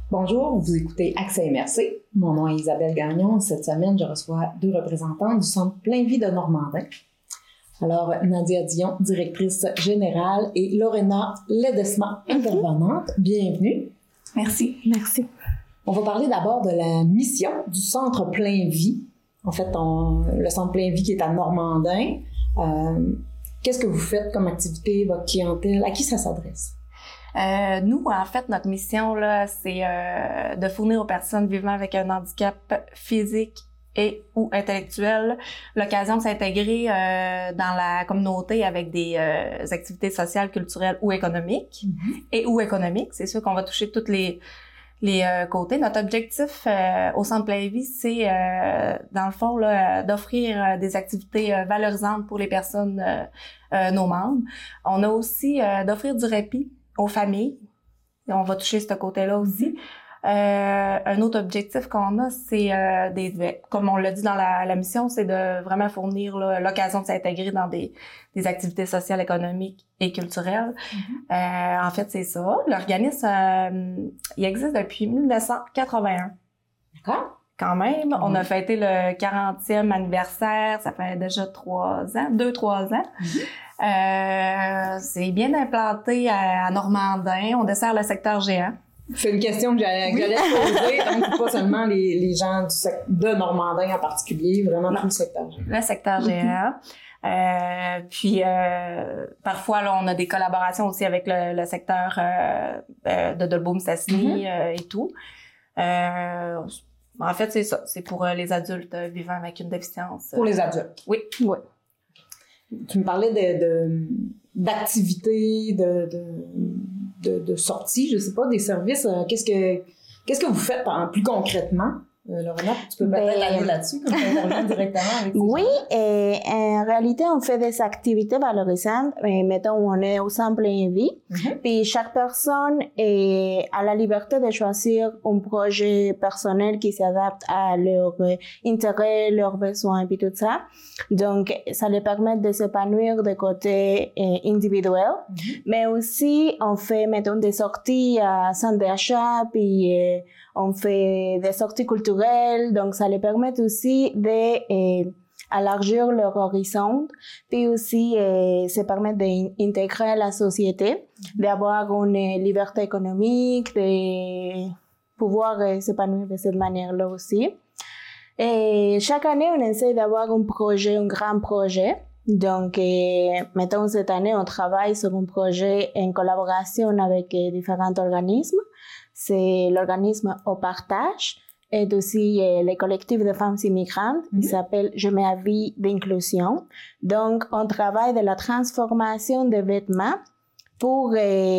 Bonjour, vous écoutez Accès MRC. Mon nom est Isabelle Gagnon. Cette semaine, je reçois deux représentants du Centre Plein Vie de Normandin. Alors, Nadia Dion, directrice générale, et Lorena Ledesma, intervenante. Bienvenue. Merci. Merci. On va parler d'abord de la mission du Centre Plein Vie. En fait, le Centre Plein Vie qui est à Normandin. Qu'est-ce que vous faites comme activité, votre clientèle? À qui ça s'adresse? Nous, en fait, notre mission, là, c'est de fournir aux personnes vivant avec un handicap physique et ou intellectuel l'occasion de s'intégrer dans la communauté avec des activités sociales, culturelles ou économiques. Et ou économiques, c'est sûr qu'on va toucher tous les côtés. Notre objectif au Centre Plein Vie, c'est dans le fond là, d'offrir des activités valorisantes pour les personnes, nos membres. On a aussi d'offrir du répit aux familles. On va toucher ce côté-là aussi. Un autre objectif qu'on a, c'est comme on l'a dit dans la mission, c'est de vraiment fournir là, l'occasion de s'intégrer dans des activités sociales, économiques et culturelles. En fait, c'est ça. L'organisme, il existe depuis 1981. D'accord. Quand même. On a fêté le 40e anniversaire, ça fait déjà 2-3 ans. C'est bien implanté à Normandin. On dessert le secteur géant. C'est une question que j'allais poser. Donc, pas seulement les gens de Normandin en particulier, vraiment tout le secteur géant. Le secteur géant. Puis parfois là, on a des collaborations aussi avec le secteur de Dolbeau-Mistassini et tout. En fait, c'est ça. C'est pour les adultes vivant avec une déficience. Pour les adultes? Oui. Oui. Tu me parlais d'activités, de sorties, je sais pas, des services. Qu'est-ce que vous faites plus concrètement? Lorena, tu peux peut-être aller là-dessus, comme ça on revient directement avec ces Oui, en réalité, on fait des activités valorisantes. Mettons, on est au Centre Plein Vie. Puis chaque personne a la liberté de choisir un projet personnel qui s'adapte à leurs intérêts, leurs besoins, puis tout ça. Donc, ça les permet de s'épanouir de côté individuel. Mais aussi, on fait, mettons, des sorties à centre d'achat, puis on fait des sorties culturelles, donc ça les permet aussi d'élargir leur horizon, puis aussi ça permet d'intégrer la société, d'avoir une liberté économique, de pouvoir s'épanouir de cette manière-là aussi. Et chaque année, on essaie d'avoir un grand projet. Donc, mettons, cette année, on travaille sur un projet en collaboration avec différents organismes. C'est l'organisme Au Partage et aussi le collectif de femmes immigrantes qui s'appelle Je mets à vie d'inclusion. Donc, on travaille de la transformation des vêtements pour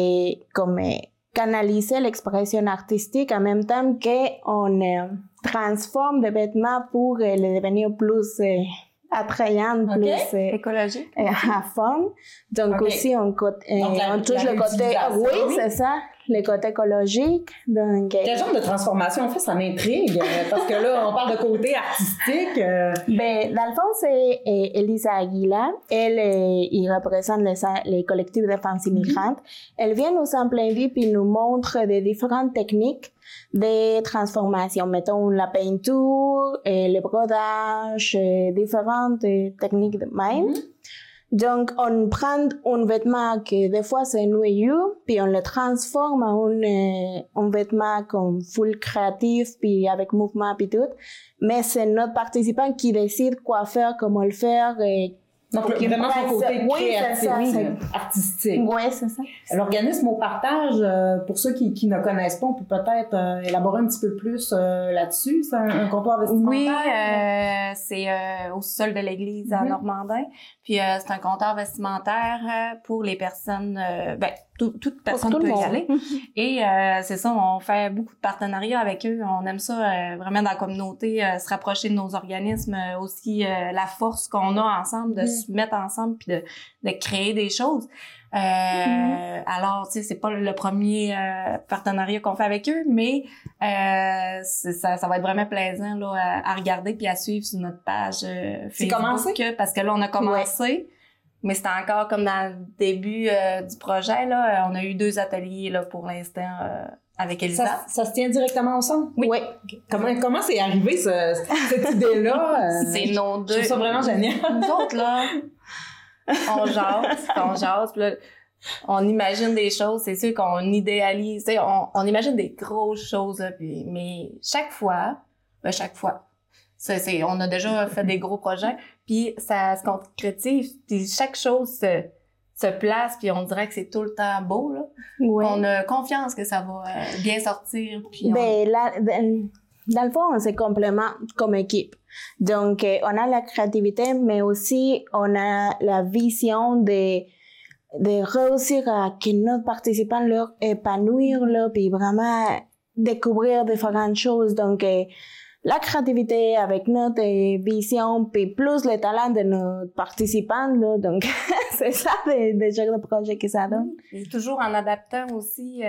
canaliser l'expression artistique en même temps qu'on transforme des vêtements pour les devenir plus attrayante, plus écologique, à fond. Donc aussi on touche le côté, oui, c'est ça, le côté écologique. Donc quel genre de transformation on fait? Ça m'intrigue parce que là on parle de côté artistique. Ben dans le fond c'est Elisa Aguila. Il représente les collectifs de femmes immigrantes. Elle vient nous en plein vie puis nous montre des différentes techniques de transformation, mettons la peinture, le brodage, différentes techniques de même. Donc, on prend un vêtement que des fois c'est ennuyeux, puis on le transforme en un vêtement comme full créatif, puis avec mouvement puis tout. Mais c'est notre participant qui décide quoi faire, comment le faire. Donc, vraiment son côté créatif, artistique. Oui, c'est ça. L'organisme Au Partage, pour ceux qui ne connaissent pas, on peut peut-être élaborer un petit peu plus là-dessus. C'est un comptoir vestimentaire? Oui, c'est au sol de l'église à Normandin. Puis c'est un comptoir vestimentaire pour les personnes, toute personne peut y aller. Et c'est ça, on fait beaucoup de partenariats avec eux. On aime ça vraiment dans la communauté, se rapprocher de nos organismes, aussi la force qu'on a ensemble de se mettre ensemble puis de créer des choses. Alors, tu sais, c'est pas le premier partenariat qu'on fait avec eux, mais ça va être vraiment plaisant là à regarder puis à suivre sur notre page Facebook. Commencé? Parce que là, on a commencé, mais c'était encore comme dans le début du projet. Là, on a eu 2 ateliers là pour l'instant avec Elisa. Ça se tient directement au centre? Oui. Comment c'est arrivé, cette idée-là? C'est nos deux. Je trouve ça vraiment génial. Nous autres, là, on jase, puis là, on imagine des choses, c'est sûr qu'on idéalise, tu sais, on imagine des grosses choses, là, mais chaque fois, on a déjà fait des gros projets, puis ça se concrétise, puis chaque chose se place, puis on dirait que c'est tout le temps beau, là. Oui. On a confiance que ça va bien sortir, puis dans le fond, on se complémente comme équipe. Donc, on a la créativité, mais aussi on a la vision de réussir à que nos participants leur épanouir, là, puis vraiment découvrir différentes choses. Donc, la créativité avec notre vision, puis plus le talent de nos participants, là. Donc, c'est ça des genres de projets que ça donne. Et toujours en adaptant aussi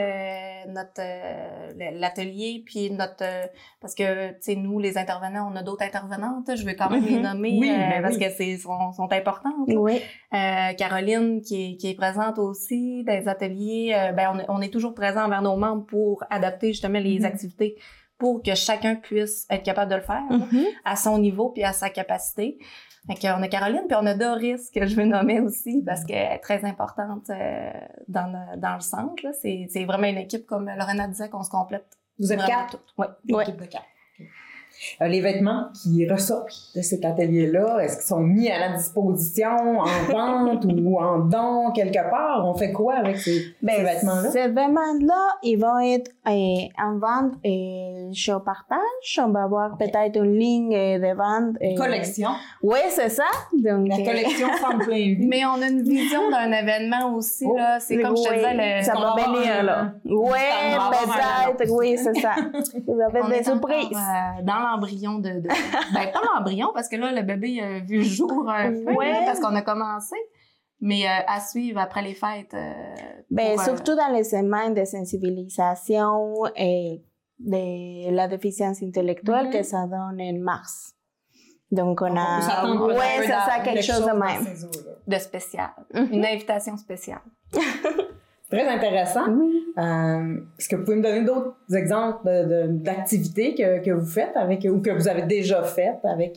l'atelier, puis parce que, tu sais, nous, les intervenants, on a d'autres intervenantes, je veux quand même les nommer, parce que sont importantes. Oui. Caroline, qui est présente aussi dans les ateliers, on est toujours présent envers nos membres pour adapter justement les activités, pour que chacun puisse être capable de le faire à son niveau puis à sa capacité. Fait qu'on a Caroline, puis on a Doris, que je veux nommer aussi, parce qu'elle est très importante dans le centre. Là. C'est vraiment une équipe, comme Lorena disait, qu'on se complète. Vous êtes quatre? Oui. Une équipe de quatre. Les vêtements qui ressortent de cet atelier-là, est-ce qu'ils sont mis à la disposition, en vente ou en don quelque part? On fait quoi avec ces vêtements-là? Ces vêtements-là, ils vont être en vente chez Partage. On va avoir peut-être une ligne de vente. Collection. Oui, c'est ça. Donc, la collection semble plein vie. Mais on a une vision d'un événement aussi, là. C'est comme je te disais, ça va venir, là. Oui, peut-être. Oui, c'est ça. Vous avez des surprises. Dans l'embryon pas l'embryon, parce que là, le bébé a vu le jour un peu, parce qu'on a commencé, mais à suivre après les fêtes. Surtout dans les semaines de sensibilisation et de la déficience intellectuelle que ça donne en mars. Donc, on a... c'est ça, quelque chose de même. De spécial. Une invitation spéciale. Très intéressant. Oui. Est-ce que vous pouvez me donner d'autres exemples d'activités que vous faites ou que vous avez déjà faites avec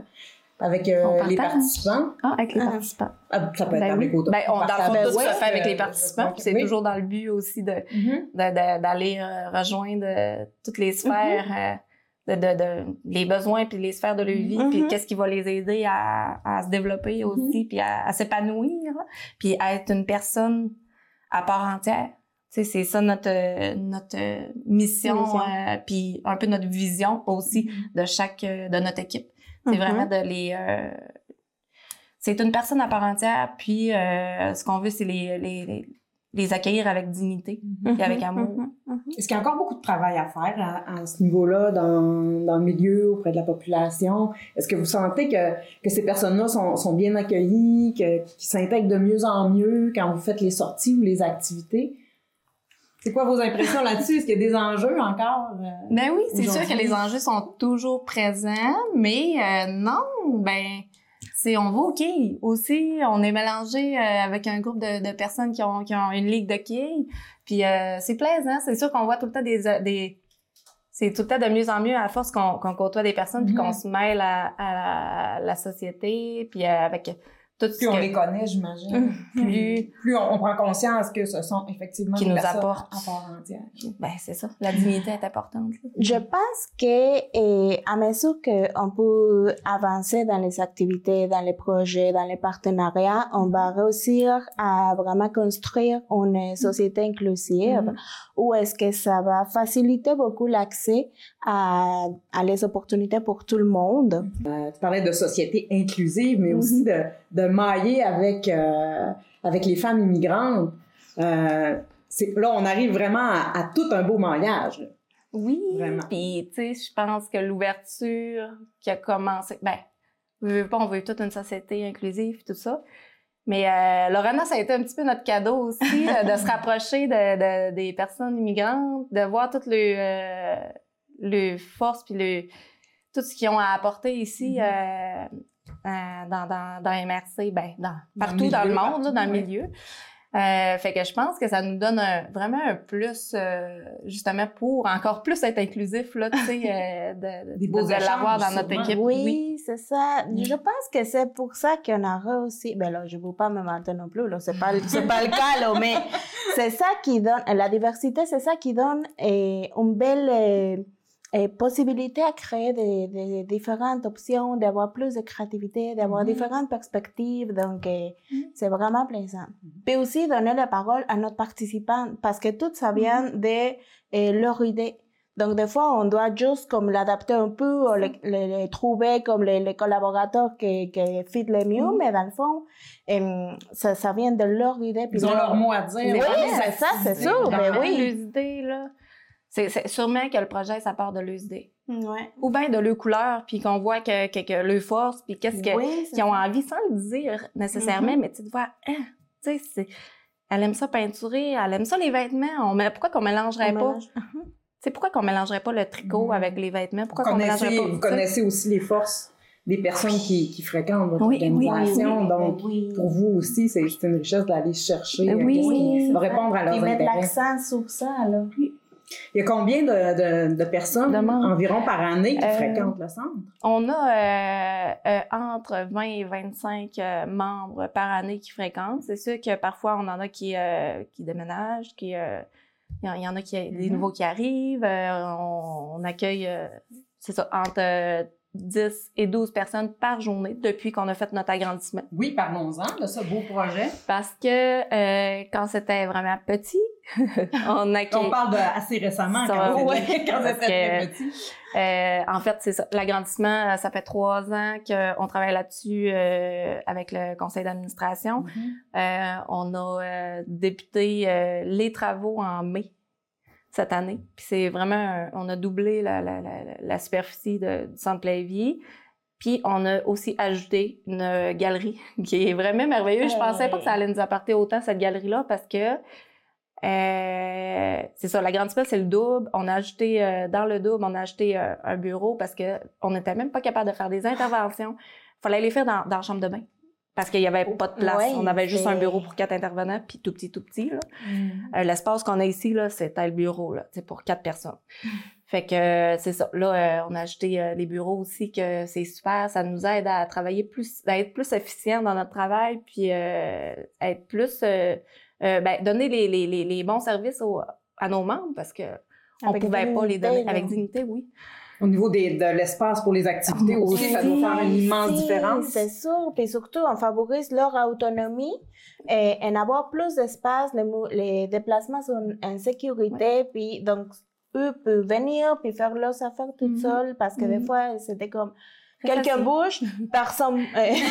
les participants? Avec les participants. Ça peut être avec d'autres. Dans le fond, tout se fait avec les participants. Puis c'est toujours dans le but aussi d'aller rejoindre toutes les sphères, les besoins puis les sphères de leur vie, puis qu'est-ce qui va les aider à se développer aussi, puis à s'épanouir, puis à être une personne à part entière. Tu sais, c'est ça notre mission, puis un peu notre vision aussi de notre équipe. C'est vraiment de les... c'est une personne à part entière, puis ce qu'on veut, c'est les accueillir avec dignité et avec amour. Est-ce qu'il y a encore beaucoup de travail à faire à ce niveau-là dans le milieu, auprès de la population? Est-ce que vous sentez que ces personnes-là sont bien accueillies, qu'ils s'intègrent de mieux en mieux quand vous faites les sorties ou les activités? C'est quoi vos impressions là-dessus? Est-ce qu'il y a des enjeux encore? Ben oui, c'est sûr que les enjeux sont toujours présents, mais on va au quai aussi. On est mélangé avec un groupe de personnes qui ont une ligue de quilles. Puis c'est plaisant. C'est sûr qu'on voit tout le temps c'est tout le temps de mieux en mieux à force qu'on côtoie des personnes puis qu'on se mêle à la société puis avec tout ce plus on les connaît, j'imagine. Plus on prend conscience que ce sont effectivement qui des nous personnes apportent à part entière. Ben c'est ça. La dignité est importante. Je pense que à mesure qu'on peut avancer dans les activités, dans les projets, dans les partenariats, on va réussir à vraiment construire une société inclusive où est-ce que ça va faciliter beaucoup l'accès à les opportunités pour tout le monde. Tu parlais de société inclusive, mais aussi de mailler avec les femmes immigrantes. Là, on arrive vraiment à tout un beau maillage. Là. Oui, puis tu sais, je pense que l'ouverture qui a commencé, on veut toute une société inclusive, tout ça. Mais Lorena, ça a été un petit peu notre cadeau aussi, de se rapprocher des personnes immigrantes, de voir toutes le force puis tout ce qu'ils ont à apporter ici dans MRC, partout dans le monde, là, dans le milieu. Fait que je pense que ça nous donne vraiment un plus, justement, pour encore plus être inclusif, là, tu sais, de l'avoir dans notre équipe. Oui, c'est ça. Je pense que c'est pour ça qu'on a réussi. Ben là, je ne veux pas me mentir non plus, là, c'est pas le cas, là, mais c'est ça qui donne, la diversité, c'est ça qui donne une belle possibilité à créer des différentes options, d'avoir plus de créativité, d'avoir différentes perspectives. Donc, c'est vraiment plaisant. Puis aussi, donner la parole à notre participant, parce que tout ça vient de leur idée. Donc, des fois, on doit juste comme l'adapter un peu, ou les trouver comme les collaborateurs qui fit le mieux, mais dans le fond, ça vient de leur idée. Ils ont leur mot à dire. Oui, c'est ça, c'est sûr. Mais oui. Les idées, là. C'est sûrement que le projet, ça part de leurs idées. Ouais. Ou bien de leur couleur, puis qu'on voit que leur force, puis qu'est-ce qu'ils ont envie, sans le dire nécessairement, mais tu vois, tu sais, elle aime ça peinturer, elle aime ça les vêtements. Pourquoi qu'on mélangerait pas? C'est pourquoi qu'on mélangerait pas le tricot avec les vêtements? Pourquoi qu'on mélangerait pas? Vous connaissez aussi les forces des personnes qui fréquentent votre organisation. Donc, pour vous aussi, c'est une richesse d'aller chercher qu'est-ce qui va répondre à leurs intérêts. Et mettre l'accent sur ça, là. Il y a combien de personnes environ par année qui fréquentent le centre? On a entre 20 et 25 membres par année qui fréquentent. C'est sûr que parfois, on en a qui déménagent, il y en a des nouveaux qui arrivent. On accueille, c'est ça, entre 10 et 12 personnes par journée depuis qu'on a fait notre agrandissement. Oui, parlons-en de ce beau projet. Parce que quand c'était vraiment petit, on parle de assez récemment, quand c'était très petit. En fait, c'est ça. L'agrandissement, ça fait 3 ans qu'on travaille là-dessus avec le conseil d'administration. On a débuté les travaux en mai cette année. Puis c'est vraiment, on a doublé la superficie du centre Plaisvier. Puis on a aussi ajouté une galerie qui est vraiment merveilleuse. Je pensais pas que ça allait nous apporter autant cette galerie-là parce que c'est ça, l'agrandissement, c'est le double. On a ajouté, dans le double, on a ajouté un bureau parce que on n'était même pas capable de faire des interventions. Il fallait les faire dans la chambre de bain. Parce qu'il n'y avait pas de place. On avait juste un bureau pour 4 intervenants, puis tout petit, là. L'espace qu'on a ici, là, c'était le bureau, là, pour 4 personnes. Fait que c'est ça. Là, on a ajouté les bureaux aussi, que c'est super. Ça nous aide à travailler plus, à être plus efficient dans notre travail, puis être plus... donner les bons services à nos membres, parce que on pouvait pas les donner avec dignité, oui. Au niveau de l'espace pour les activités aussi, ça doit faire une immense différence. C'est sûr. Puis surtout, on favorise leur autonomie et en avoir plus d'espace. Les déplacements sont en sécurité. Puis donc, eux peuvent venir puis faire leurs affaires toutes seules parce que des fois, c'était comme... Quelqu'un bouge, personne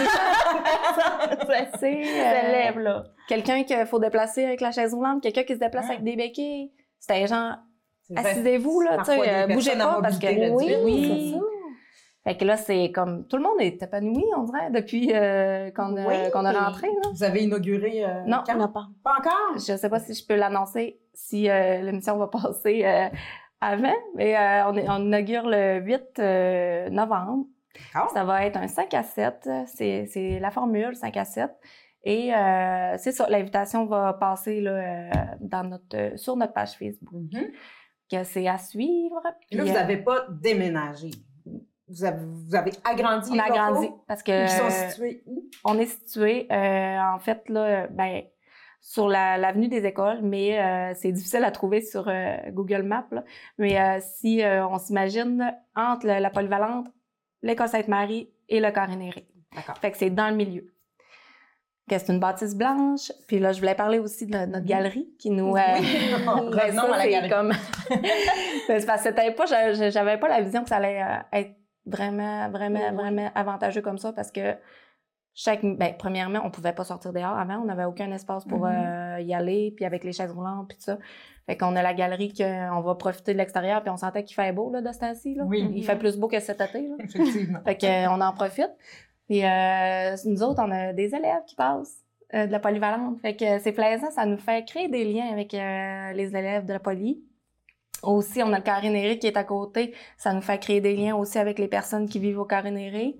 s'élève, là. Quelqu'un qu'il faut déplacer avec la chaise roulante, quelqu'un qui se déplace avec des béquilles. C'était genre, assisez-vous, là, tu sais, bougez pas parce que... Oui, c'est ça. Fait que là, c'est comme, tout le monde est épanoui, on dirait, depuis qu'on a rentré, là. Vous avez inauguré... Non, pas encore? Je sais pas si je peux l'annoncer, si l'émission va passer avant, mais on inaugure le 8 novembre. Ça va être un 5 à 7. C'est la formule 5 à 7. Et c'est ça, l'invitation va passer là, sur notre page Facebook. Que c'est à suivre. Puis là, vous n'avez pas déménagé. Vous avez agrandi. On a agrandi parce que... Ils sont situés où? On est situé, en fait, là, sur l'avenue des Écoles, mais c'est difficile à trouver sur Google Maps. Là. Mais si on s'imagine entre la Polyvalente, l'École Sainte-Marie et le Carré-Néré. D'accord. Fait que c'est dans le milieu. C'est une bâtisse blanche. Puis là, je voulais parler aussi de notre galerie qui nous... Revenons à la galerie. Comme... c'est parce que j'avais pas la vision que ça allait être vraiment avantageux comme ça parce que premièrement, on pouvait pas sortir dehors avant. On n'avait aucun espace pour y aller, puis avec les chaises roulantes, puis tout ça. Fait qu'on a la galerie qu'on va profiter de l'extérieur, puis on sentait qu'il fait beau, là, de ce temps-ci, là. Oui. Il fait plus beau que cet été, là. Effectivement. Fait qu'on en profite. Puis nous autres, on a des élèves qui passent de la polyvalente. Fait que c'est plaisant, ça nous fait créer des liens avec les élèves de la poly. Aussi, on a le Carré-Néré qui est à côté. Ça nous fait créer des liens aussi avec les personnes qui vivent au Carré-Néré.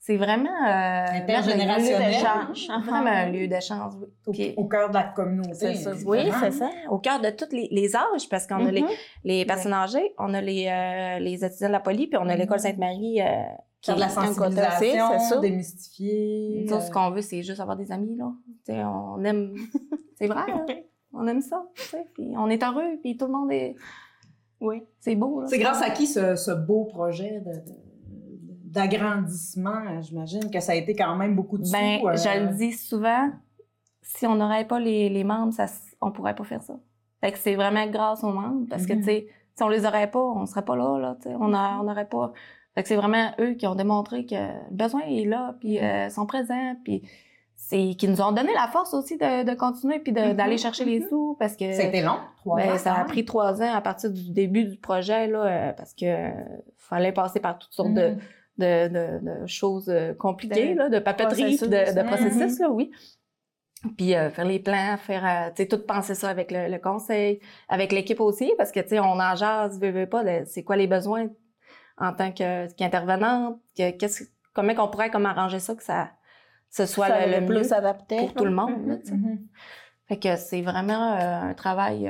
C'est vraiment intergénérationnel. Vraiment un lieu d'échange, oui. Au cœur de la communauté. C'est ça. Oui, c'est ça. Au cœur de tous les âges, parce qu'on a les personnes âgées, on a les étudiants de la poly, puis on a l'école Sainte-Marie qui est de la sensibilisation, c'est ça. Démystifier. Nous, ce qu'on veut, c'est juste avoir des amis, là. T'sais, on aime... c'est vrai, hein? On aime ça, puis on est heureux, puis tout le monde est... Oui, c'est beau, là. C'est grâce à qui ce beau projet d'agrandissement? J'imagine que ça a été quand même beaucoup de sous. Je le dis souvent, si on n'aurait pas les membres, on pourrait pas faire ça. Fait que c'est vraiment grâce aux membres, parce que, tu sais, si on les aurait pas, on serait pas là, tu sais, on n'aurait pas... Fait que c'est vraiment eux qui ont démontré que le besoin est là, puis sont présents, puis qui nous ont donné la force aussi de continuer, puis d'aller chercher les sous, parce que... C'était long, 3 ans. Ça a pris 3 ans à partir du début du projet, là, parce que fallait passer par toutes sortes de choses compliquées, là, de papeterie, de processus, là, oui. Puis faire les plans, faire, tu sais, tout penser ça avec le conseil, avec l'équipe aussi, parce que, tu sais, on en jase, veut pas, c'est quoi les besoins en tant qu'intervenante, comment qu'on pourrait arranger ça, que ce soit le plus mieux adapté pour tout le monde, là, tu sais. Fait que c'est vraiment un travail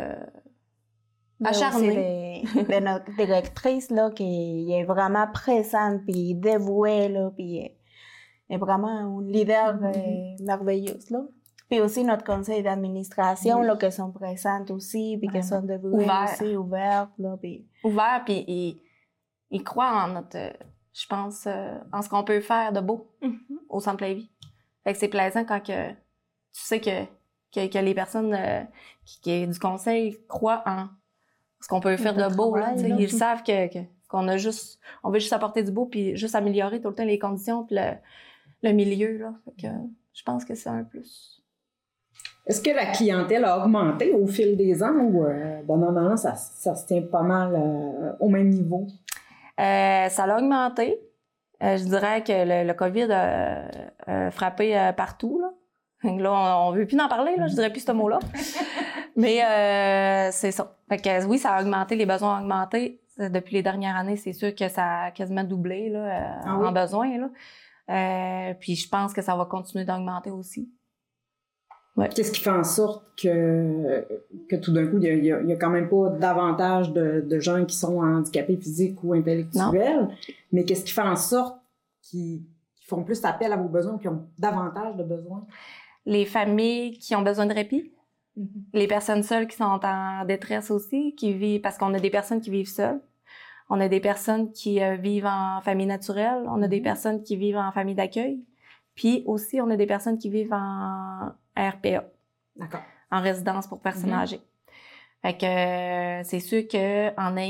acharné. De notre directrice, là, qui est vraiment présente, puis dévouée, là, puis est vraiment une leader merveilleuse, là. Puis aussi notre conseil d'administration, là, qui sont présentes aussi, puis qui sont dévouées aussi, ouvertes, là, puis... Ouverts, puis ils croient en notre... je pense, en ce qu'on peut faire de beau au Centre Plein Vie. Fait que c'est plaisant quand que tu sais que les personnes qui du conseil croient en ce qu'on peut faire de beau, là. Ils savent qu'on a on veut juste apporter du beau puis juste améliorer tout le temps les conditions puis le milieu, là. Fait que je pense que c'est un plus. Est-ce que la clientèle a augmenté au fil des ans ou normalement ça se tient pas mal au même niveau? Ça l'a augmenté. Je dirais que le COVID a frappé partout, là. Là, on veut plus en parler, là. Je dirais plus ce mot-là. Mais c'est ça. Fait que oui, ça a augmenté, les besoins ont augmenté. Depuis les dernières années, c'est sûr que ça a quasiment doublé, là, en besoins, là. Puis je pense que ça va continuer d'augmenter aussi. Ouais. Qu'est-ce qui fait en sorte que tout d'un coup, il y a quand même pas davantage de gens qui sont handicapés physiques ou intellectuels, mais qu'est-ce qui fait en sorte qu'ils font plus appel à vos besoins, qui ont davantage de besoins? Les familles qui ont besoin de répit, les personnes seules qui sont en détresse aussi, qui vivent, parce qu'on a des personnes qui vivent seules, on a des personnes qui vivent en famille naturelle, on a des personnes qui vivent en famille d'accueil, puis aussi on a des personnes qui vivent en RPA. D'accord. En résidence pour personnes âgées. Fait que c'est sûr que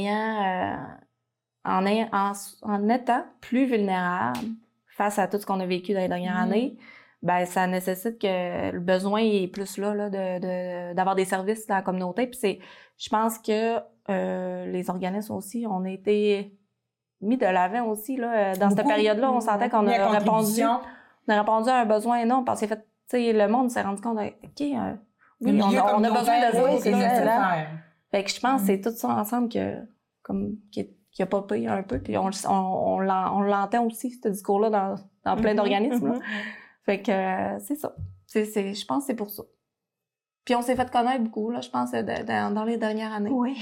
en étant plus vulnérable face à tout ce qu'on a vécu dans les dernières années, ben ça nécessite que le besoin est plus là d'avoir des services dans la communauté. Puis je pense que les organismes aussi ont été mis de l'avant aussi là dans cette période-là. On sentait qu'on a répondu à un besoin énorme parce que fait, tu sais, le monde s'est rendu compte de, OK, oui, on a besoin de ça, c'est ça. Fait que je pense que c'est tout ça ensemble qui a popé un peu, puis on l'entend aussi, ce discours-là, dans plein d'organismes. Là. Fait que c'est ça. Je pense que c'est pour ça. Puis on s'est fait connaître beaucoup, là, je pense, dans les dernières années. Oui.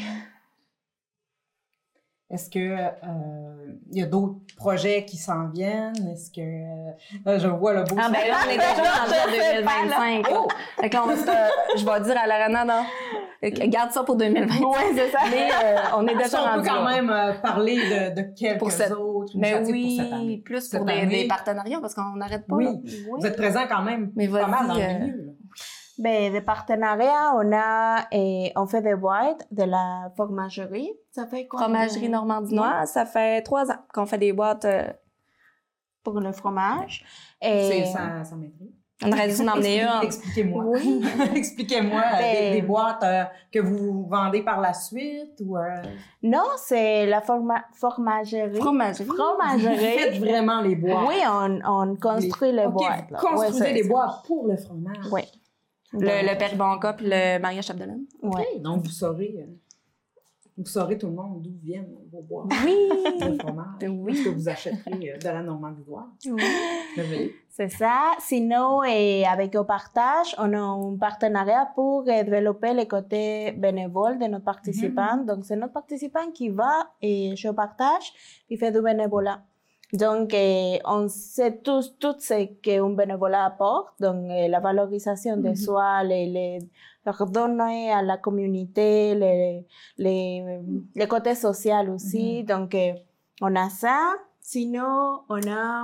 Est-ce que il y a d'autres projets qui s'en viennent? Est-ce que je vois le beau... Ah ben là, on est déjà en 2025. Oh! Fait que là, je vais dire à Lorena, non, garde ça pour 2025. Oui, c'est ça. Mais on est déjà rendu. On peut quand même parler de quelques autres mais initiatives pour cette année. Plus pour des partenariats, parce qu'on n'arrête pas. Oui. Là. Vous êtes présent quand même pas mal dans le milieu. Là. Ben, des partenariats, on fait des boîtes de la fromagerie. Ça fait quoi? Fromagerie Normandinoise, ça fait 3 ans qu'on fait des boîtes pour le fromage. Et ça m'intrigue. On aurait dû en emmener un. Expliquez-moi. Oui. Expliquez-moi des boîtes que vous vendez par la suite ou... Non, c'est la fromagerie. Fromagerie. Vous faites vraiment les boîtes. Oui, on construit les boîtes. Vous construisez des boîtes pour le fromage. Oui. Le Père Bonca puis le Maria Chapdelaine. Oui. Donc, vous saurez... Vous saurez tout le monde d'où viennent vos boîtes de fromage. Oui. Ce que vous achèterez de la Normandie-Loire. Oui. C'est ça. Sinon, avec Au Partage, on a un partenariat pour développer le côté bénévole de notre participant. Donc, c'est notre participant qui va chez Au Partage et fait du bénévolat. Donc, on sait tous tout ce qu'un bénévolat apporte. Donc, la valorisation de soi, les redonner à la communauté, les côtés social aussi. Donc, on a ça. Sinon, on a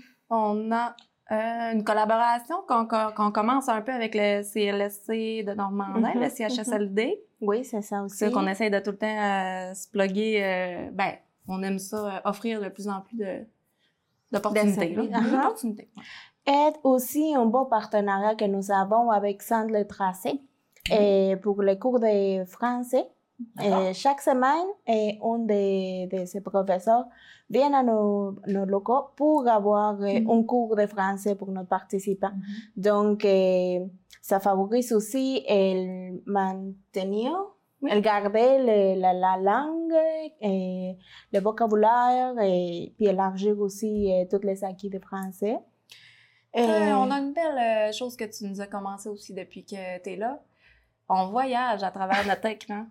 une collaboration qu'on commence un peu avec le CLSC de Normandin, le CHSLD. Oui, c'est ça aussi. C'est qu'on essaie de tout le temps se plugger. On aime ça, offrir de plus en plus d'opportunités. D'opportunités. Et aussi un beau partenariat que nous avons avec Centre Le Tracé pour les cours de français. Chaque semaine, un de ces professeurs vient à nos locaux pour avoir un cours de français pour nos participants. Donc, ça favorise aussi le maintenir, le garder la langue, le vocabulaire, et puis élargir aussi tous les acquis de français. On a une belle chose que tu nous as commencé aussi depuis que tu es là. On voyage à travers notre écran.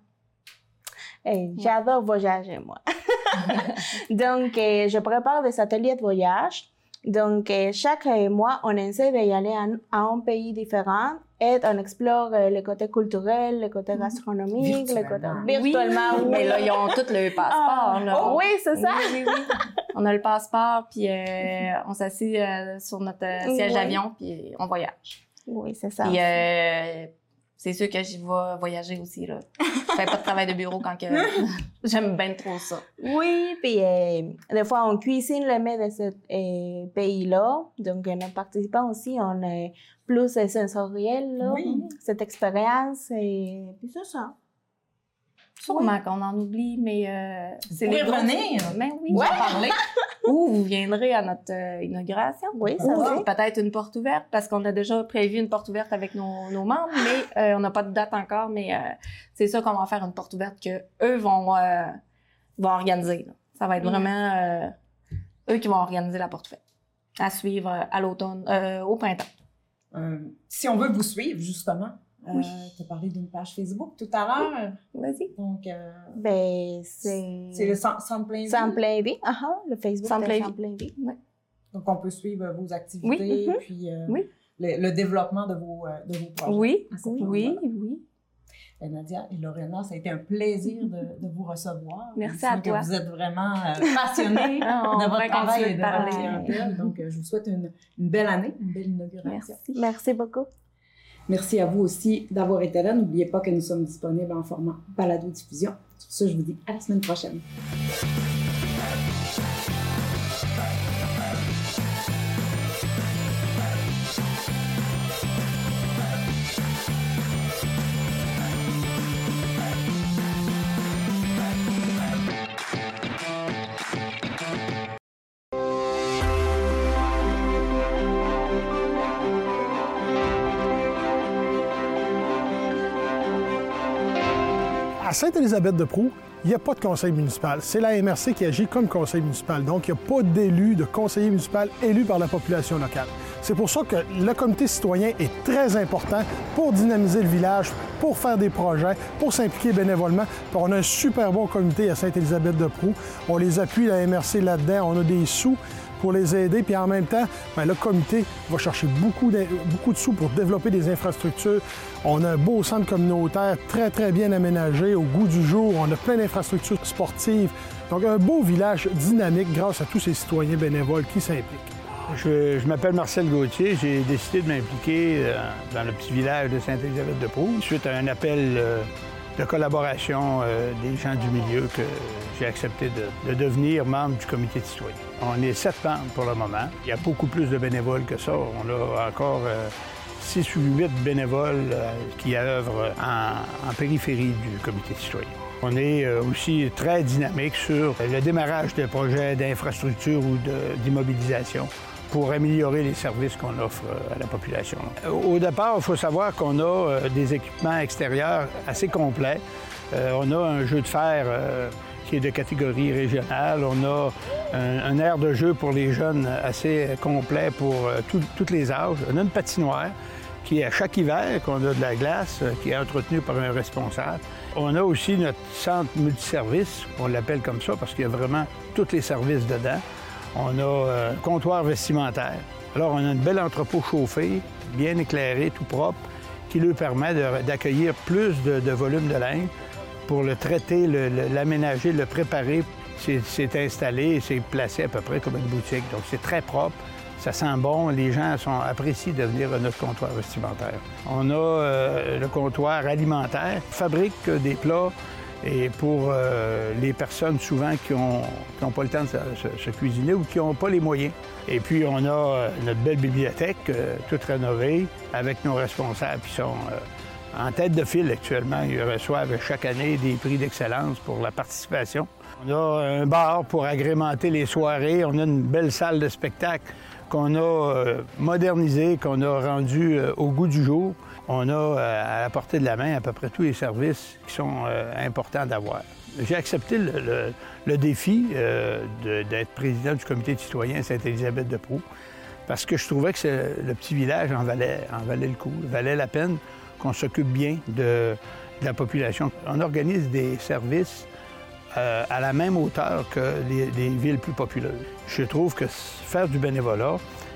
J'adore voyager, moi. Donc, je prépare des ateliers de voyage. Donc, chaque mois, on essaie d'y aller à un pays différent et on explore le côté culturel, le côté gastronomique, le côté virtuellement. Oui, mais là, ils ont tous le passeport. Là. Oui, c'est ça. Oui. On a le passeport, puis on s'assied sur notre siège d'avion, puis on voyage. Oui, c'est ça. Puis c'est sûr que j'y vais voyager aussi, là. Je fais pas de travail de bureau quand que j'aime bien trop ça. Oui, puis des fois, on cuisine les mets de ce pays-là. Donc, nos participants aussi, on est plus sensoriel, là. Oui. Cette expérience, et puis c'est ça. Sûrement qu'on en oublie, mais c'est les revenir. Mais oui, ouais. Parler. Ou vous viendrez à notre inauguration. Oui, ça va. Peut-être une porte ouverte, parce qu'on a déjà prévu une porte ouverte avec nos membres, mais on n'a pas de date encore, mais c'est ça qu'on va faire, une porte ouverte que eux vont organiser. Là. Ça va être vraiment eux qui vont organiser la porte ouverte. À suivre à l'automne, au printemps. Si on veut vous suivre, justement, tu as parlé d'une page Facebook tout à l'heure. Vas-y. Donc, c'est le Centre Plein Vie. Centre Plein Vie. Le Facebook Centre Plein Vie. Oui. Donc, on peut suivre vos activités, puis le développement de vos projets. Oui. Nadia et Lorena, ça a été un plaisir de vous recevoir. Merci à toi. Vous êtes vraiment passionnés de votre travail et de votre clientèle. Donc, je vous souhaite une belle année, une belle inauguration. Merci beaucoup. Merci à vous aussi d'avoir été là. N'oubliez pas que nous sommes disponibles en format balado-diffusion. Sur ce, je vous dis à la semaine prochaine. À Sainte-Élisabeth-de-Prou, il n'y a pas de conseil municipal. C'est la MRC qui agit comme conseil municipal. Donc, il n'y a pas d'élu, de conseiller municipal élu par la population locale. C'est pour ça que le comité citoyen est très important pour dynamiser le village, pour faire des projets, pour s'impliquer bénévolement. Puis on a un super bon comité à Sainte-Élisabeth-de-Prou. On les appuie, la MRC, là-dedans. On a des sous pour les aider. Puis en même temps, le comité va chercher beaucoup de sous pour développer des infrastructures. On a un beau centre communautaire très, très bien aménagé, au goût du jour. On a plein d'infrastructures sportives. Donc, un beau village dynamique grâce à tous ces citoyens bénévoles qui s'impliquent. Je m'appelle Marcel Gauthier. J'ai décidé de m'impliquer dans le petit village de Sainte-Élisabeth-de-Prou suite à un appel de collaboration des gens du milieu que j'ai accepté de devenir membre du comité de citoyens. On est 7 membres pour le moment. Il y a beaucoup plus de bénévoles que ça. On a encore 6 ou 8 bénévoles qui œuvrent en périphérie du comité de citoyens. On est aussi très dynamique sur le démarrage de projets d'infrastructure ou d'immobilisation pour améliorer les services qu'on offre à la population. Au départ, il faut savoir qu'on a des équipements extérieurs assez complets. On a un jeu de fer qui est de catégorie régionale. On a un aire de jeu pour les jeunes assez complet pour tous les âges. On a une patinoire qui, à chaque hiver, qu'on a de la glace, qui est entretenue par un responsable. On a aussi notre centre multiservice, on l'appelle comme ça parce qu'il y a vraiment tous les services dedans. On a un comptoir vestimentaire. Alors, on a une belle entrepôt chauffé, bien éclairé, tout propre, qui lui permet d'accueillir plus de volume de linge pour le traiter, l'aménager, le préparer. C'est installé, c'est placé à peu près comme une boutique. Donc, c'est très propre. Ça sent bon, les gens apprécient de venir à notre comptoir vestimentaire. On a le comptoir alimentaire, fabrique des plats et pour les personnes souvent qui n'ont pas le temps de se cuisiner ou qui n'ont pas les moyens. Et puis on a notre belle bibliothèque, toute rénovée, avec nos responsables qui sont en tête de file actuellement. Ils reçoivent chaque année des prix d'excellence pour la participation. On a un bar pour agrémenter les soirées. On a une belle salle de spectacle qu'on a modernisé, qu'on a rendu au goût du jour. On a à la portée de la main à peu près tous les services qui sont importants d'avoir. J'ai accepté le défi d'être président du comité de citoyens Sainte-Élisabeth-de-Prou parce que je trouvais que le petit village en valait le coup, valait la peine qu'on s'occupe bien de la population. On organise des services à la même hauteur que les villes plus populeuses. Je trouve que faire du bénévolat,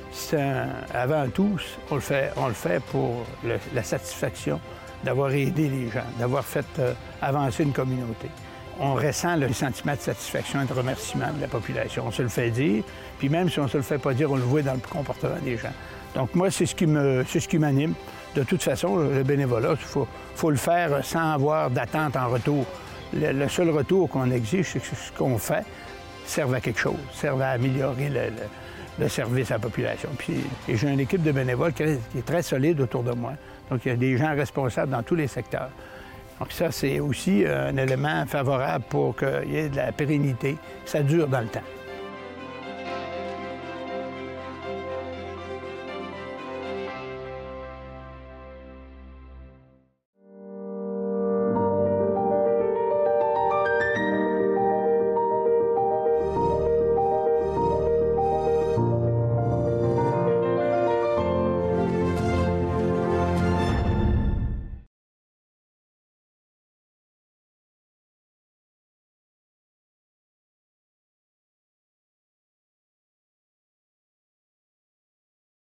avant tout, on le fait pour la satisfaction d'avoir aidé les gens, d'avoir fait avancer une communauté. On ressent le sentiment de satisfaction et de remerciement de la population. On se le fait dire, puis même si on ne se le fait pas dire, on le voit dans le comportement des gens. Donc moi, c'est ce qui m'anime. De toute façon, le bénévolat, il faut le faire sans avoir d'attente en retour. Le seul retour qu'on exige, c'est que ce qu'on fait serve à quelque chose, serve à améliorer le service à la population. Et j'ai une équipe de bénévoles qui est très solide autour de moi. Donc, il y a des gens responsables dans tous les secteurs. Donc ça, c'est aussi un élément favorable pour qu'il y ait de la pérennité. Ça dure dans le temps.